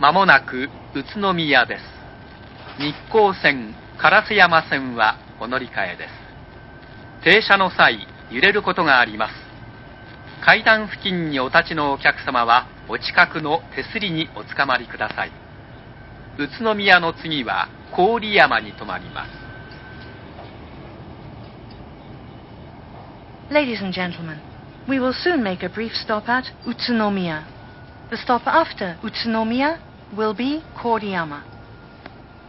まもなく宇都宮です。日光線、烏山線はお乗り換えです。停車の際、揺れることがあります。階段付近にお立ちのお客様は、お近くの手すりにおつかまりください。宇都宮の次は郡山に停まります。 Ladies and gentlemen, we will soon make a brief stop at Utsunomiya. The stop after Utsunomiya will be Koriyama.